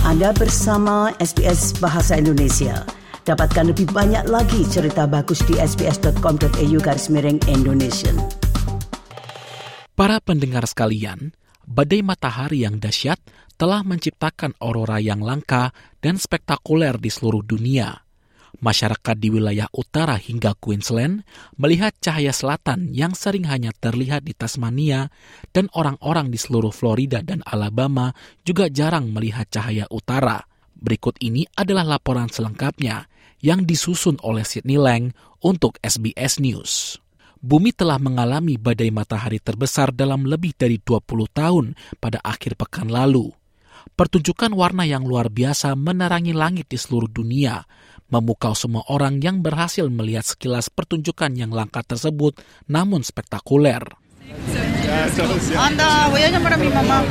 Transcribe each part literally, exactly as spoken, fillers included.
Anda bersama S B S Bahasa Indonesia. Dapatkan lebih banyak lagi cerita bagus di sbs.com.au garis miring Indonesia. Para pendengar sekalian, badai matahari yang dahsyat telah menciptakan aurora yang langka dan spektakuler di seluruh dunia. Masyarakat di wilayah utara hingga Queensland melihat cahaya selatan yang sering hanya terlihat di Tasmania, dan orang-orang di seluruh Florida dan Alabama juga jarang melihat cahaya utara. Berikut ini adalah laporan selengkapnya yang disusun oleh Sydney Lang untuk S B S News. Bumi telah mengalami badai matahari terbesar dalam lebih dari dua puluh tahun pada akhir pekan lalu. Pertunjukan warna yang luar biasa menerangi langit di seluruh dunia, memukau semua orang yang berhasil melihat sekilas pertunjukan yang langka tersebut namun spektakuler. Anda, voy a llamar a mi mamá.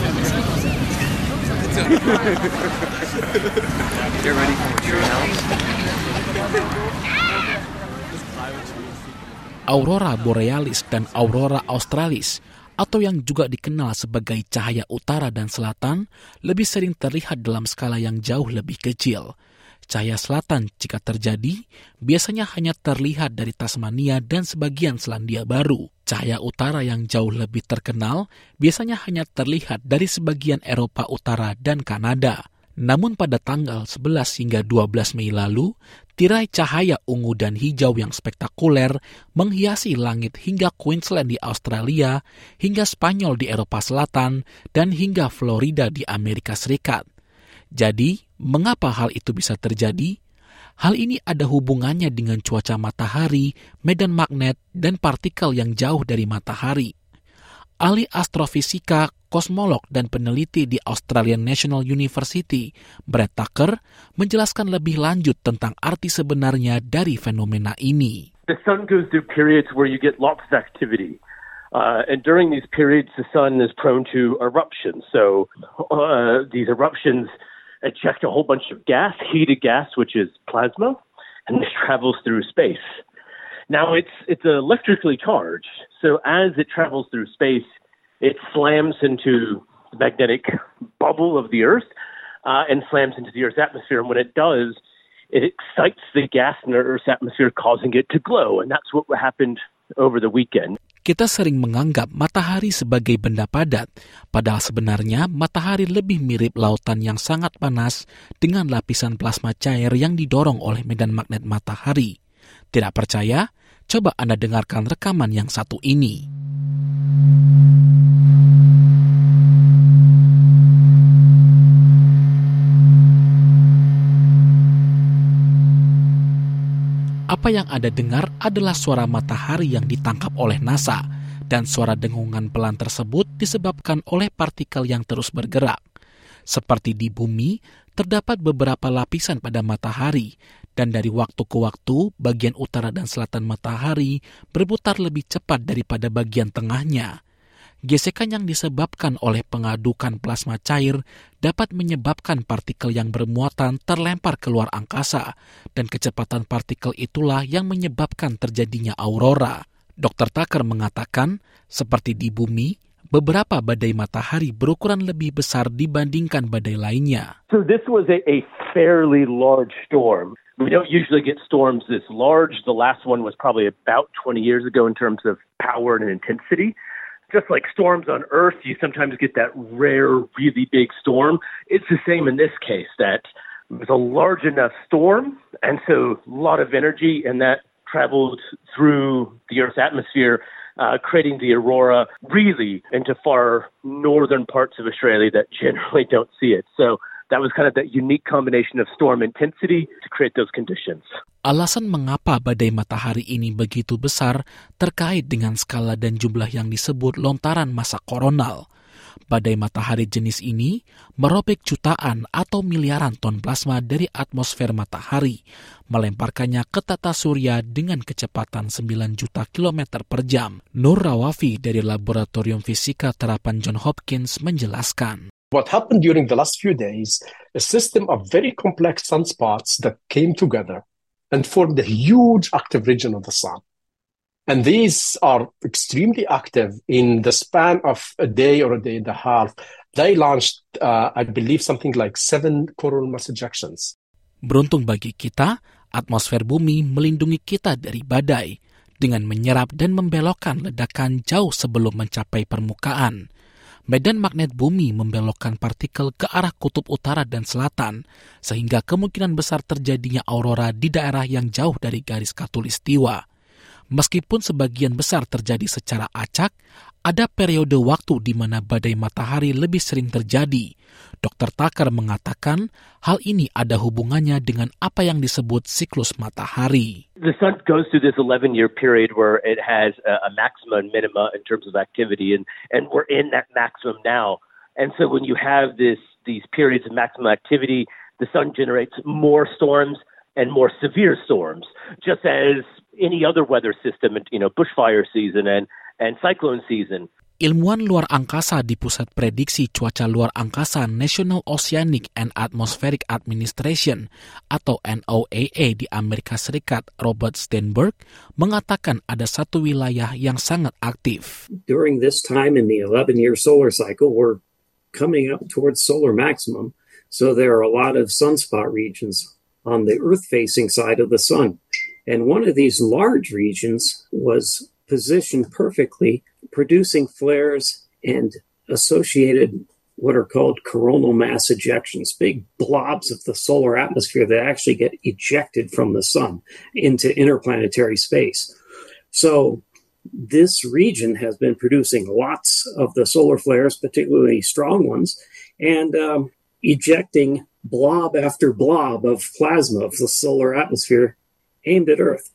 Get ready for a treehouse. Aurora Borealis dan Aurora Australis, atau yang juga dikenal sebagai cahaya utara dan selatan, lebih sering terlihat dalam skala yang jauh lebih kecil. Cahaya selatan jika terjadi, biasanya hanya terlihat dari Tasmania dan sebagian Selandia Baru. Cahaya utara yang jauh lebih terkenal biasanya hanya terlihat dari sebagian Eropa Utara dan Kanada. Namun pada tanggal sebelas hingga dua belas Mei lalu, tirai cahaya ungu dan hijau yang spektakuler menghiasi langit hingga Queensland di Australia, hingga Spanyol di Eropa Selatan, dan hingga Florida di Amerika Serikat. Jadi, mengapa hal itu bisa terjadi? Hal ini ada hubungannya dengan cuaca matahari, medan magnet, dan partikel yang jauh dari matahari. Ahli astrofisika, kosmolog, dan peneliti di Australian National University, Brett Tucker, menjelaskan lebih lanjut tentang arti sebenarnya dari fenomena ini. The sun goes through periods where you get lots of activity. Uh, and during these periods, the sun is prone to eruptions. So uh, these eruptions eject a whole bunch of gas, heated gas, which is plasma, and this travels through space. Now, it's it's electrically charged, so as it travels through space, it slams into the magnetic bubble of the Earth uh, and slams into the Earth's atmosphere. And when it does, it excites the gas in the Earth's atmosphere, causing it to glow. And that's what happened over the weekend. Kita sering menganggap matahari sebagai benda padat, padahal sebenarnya matahari lebih mirip lautan yang sangat panas dengan lapisan plasma cair yang didorong oleh medan magnet matahari. Tidak percaya? Coba Anda dengarkan rekaman yang satu ini. Apa yang Anda dengar adalah suara matahari yang ditangkap oleh NASA, dan suara dengungan pelan tersebut disebabkan oleh partikel yang terus bergerak. Seperti di bumi, terdapat beberapa lapisan pada matahari, dan dari waktu ke waktu, bagian utara dan selatan matahari berputar lebih cepat daripada bagian tengahnya. Gesekan yang disebabkan oleh pengadukan plasma cair dapat menyebabkan partikel yang bermuatan terlempar keluar angkasa, dan kecepatan partikel itulah yang menyebabkan terjadinya aurora. dokter Tucker mengatakan, seperti di bumi, beberapa badai matahari berukuran lebih besar dibandingkan badai lainnya. So this was a, a fairly large storm. We don't usually get storms this large. The last one was probably about twenty years ago in terms of power and intensity. Just like storms on Earth, you sometimes get that rare, really big storm. It's the same in this case, that it was a large enough storm, and so a lot of energy, and that traveled through the Earth's atmosphere, uh, creating the aurora really into far northern parts of Australia that generally don't see it. So that was kind of that unique combination of storm intensity to create those conditions. Alasan mengapa badai matahari ini begitu besar terkait dengan skala dan jumlah yang disebut lontaran massa koronal. Badai matahari jenis ini merobek jutaan atau miliaran ton plasma dari atmosfer matahari, melemparkannya ke tata surya dengan kecepatan sembilan juta kilometer per jam. Nur Rawafi dari Laboratorium Fisika Terapan Johns Hopkins menjelaskan. What happened during the last few days, a system of very complex sunspots that came together and formed a huge active region of the sun. And these are extremely active. In the span of a day or a day and a half, they launched, uh, I believe, something like seven coronal mass ejections. Beruntung bagi kita, atmosfer bumi melindungi kita dari badai dengan menyerap dan membelokkan ledakan jauh sebelum mencapai permukaan. Medan magnet bumi membelokkan partikel ke arah kutub utara dan selatan, sehingga kemungkinan besar terjadinya aurora di daerah yang jauh dari garis khatulistiwa. Meskipun sebagian besar terjadi secara acak, ada periode waktu di mana badai matahari lebih sering terjadi. dokter Tucker mengatakan hal ini ada hubungannya dengan apa yang disebut siklus matahari. The sun goes through this eleven-year period where it has a, a maxima and minima in terms of activity, and, and we're in that maximum now. And so when you have this these periods of maximum activity, the sun generates more storms and more severe storms, just as any other weather system, you know, bushfire season and, and cyclone season. Ilmuwan luar angkasa di Pusat Prediksi Cuaca Luar Angkasa National Oceanic and Atmospheric Administration atau N O A A di Amerika Serikat, Robert Steinberg, mengatakan ada satu wilayah yang sangat aktif. During this time in the eleven-year solar cycle, we're coming up towards solar maximum, so there are a lot of sunspot regions on the Earth-facing side of the sun. And one of these large regions was positioned perfectly, producing flares and associated what are called coronal mass ejections, big blobs of the solar atmosphere that actually get ejected from the sun into interplanetary space. So this region has been producing lots of the solar flares, particularly strong ones, and um, ejecting blob after blob of plasma of the solar atmosphere aimed at Earth.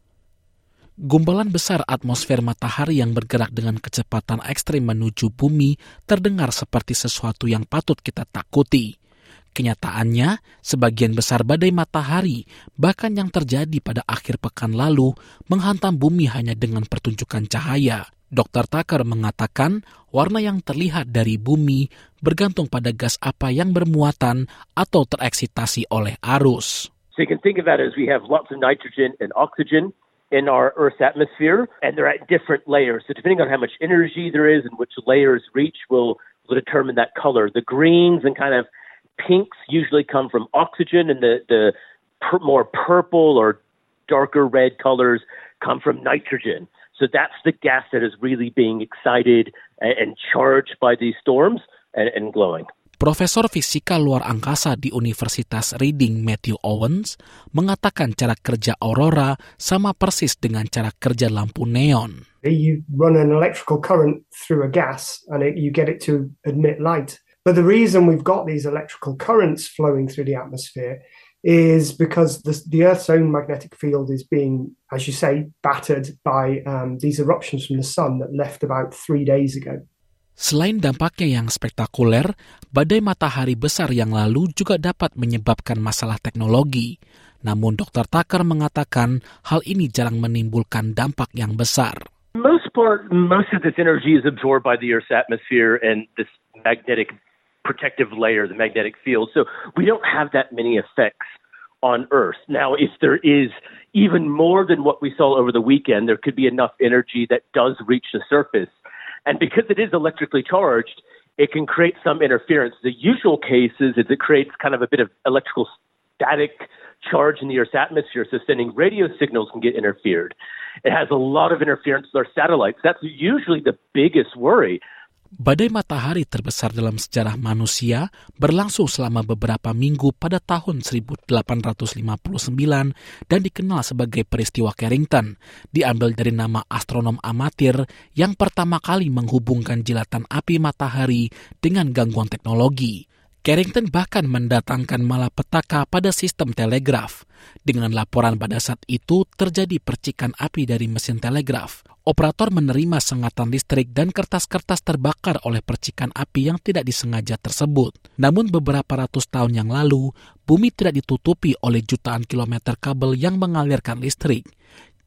Gumpalan besar atmosfer matahari yang bergerak dengan kecepatan ekstrim menuju bumi terdengar seperti sesuatu yang patut kita takuti. Kenyataannya, sebagian besar badai matahari, bahkan yang terjadi pada akhir pekan lalu, menghantam bumi hanya dengan pertunjukan cahaya. dokter Tucker mengatakan warna yang terlihat dari bumi bergantung pada gas apa yang bermuatan atau tereksitasi oleh arus. So you can think of that as we have lots of nitrogen and oxygen in our Earth's atmosphere, and they're at different layers. So depending on how much energy there is and which layers reach will, will determine that color. The greens and kind of pinks usually come from oxygen, and the, the per, more purple or darker red colors come from nitrogen. So that's the gas that is really being excited and, and charged by these storms and, and glowing. Profesor Fisika Luar Angkasa di Universitas Reading Matthew Owens mengatakan cara kerja aurora sama persis dengan cara kerja lampu neon. You run an electrical current through a gas and it, you get it to emit light. But the reason we've got these electrical currents flowing through the atmosphere is because the, the Earth's own magnetic field is being, as you say, battered by um, these eruptions from the sun that left about three days ago. Selain dampaknya yang spektakuler, badai matahari besar yang lalu juga dapat menyebabkan masalah teknologi. Namun dokter Tucker mengatakan hal ini jarang menimbulkan dampak yang besar. Most part, most of this energy is absorbed by the Earth's atmosphere and this magnetic protective layer, the magnetic field. So we don't have that many effects on Earth. Now, if there is even more than what we saw over the weekend, there could be enough energy that does reach the surface. And because it is electrically charged, it can create some interference. The usual case is it creates kind of a bit of electrical static charge in the Earth's atmosphere, so sending radio signals can get interfered. It has a lot of interference with our satellites. That's usually the biggest worry. Badai matahari terbesar dalam sejarah manusia berlangsung selama beberapa minggu pada tahun seribu delapan ratus lima puluh sembilan dan dikenal sebagai peristiwa Carrington, diambil dari nama astronom amatir yang pertama kali menghubungkan jilatan api matahari dengan gangguan teknologi. Carrington bahkan mendatangkan malapetaka pada sistem telegraf. Dengan laporan pada saat itu terjadi percikan api dari mesin telegraf. Operator menerima sengatan listrik dan kertas-kertas terbakar oleh percikan api yang tidak disengaja tersebut. Namun beberapa ratus tahun yang lalu, bumi tidak ditutupi oleh jutaan kilometer kabel yang mengalirkan listrik.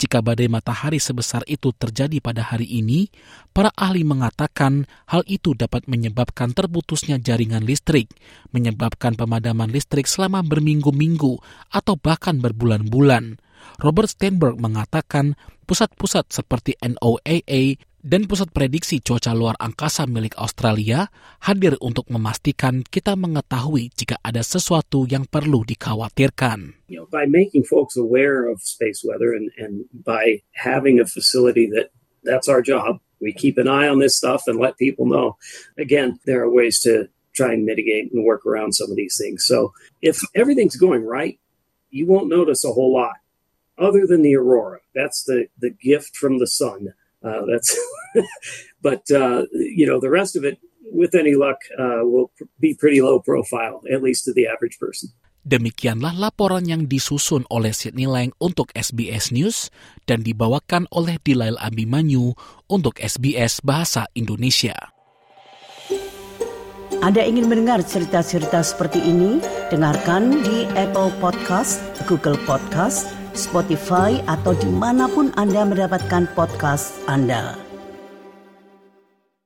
Jika badai matahari sebesar itu terjadi pada hari ini, para ahli mengatakan hal itu dapat menyebabkan terputusnya jaringan listrik, menyebabkan pemadaman listrik selama berminggu-minggu atau bahkan berbulan-bulan. Robert Steinberg mengatakan pusat-pusat seperti N O A A dan Pusat Prediksi Cuaca Luar Angkasa milik Australia hadir untuk memastikan kita mengetahui jika ada sesuatu yang perlu dikhawatirkan. You know, by making folks aware of space weather and, and by having a facility that that's our job, we keep an eye on this stuff and let people know. Again, there are ways to try and mitigate and work around some of these things. So if everything's going right, you won't notice a whole lot other than the aurora. That's the, the gift from the sun. Uh, that's, but uh, you know, the rest of it, with any luck, uh, will be pretty low profile, at least to the average person. Demikianlah laporan yang disusun oleh Sydney Lang untuk S B S News dan dibawakan oleh Dilail Abimanyu untuk S B S Bahasa Indonesia. Anda ingin mendengar cerita-cerita seperti ini? Dengarkan di Apple Podcast, Google Podcast, Spotify, atau dimanapun Anda mendapatkan podcast Anda.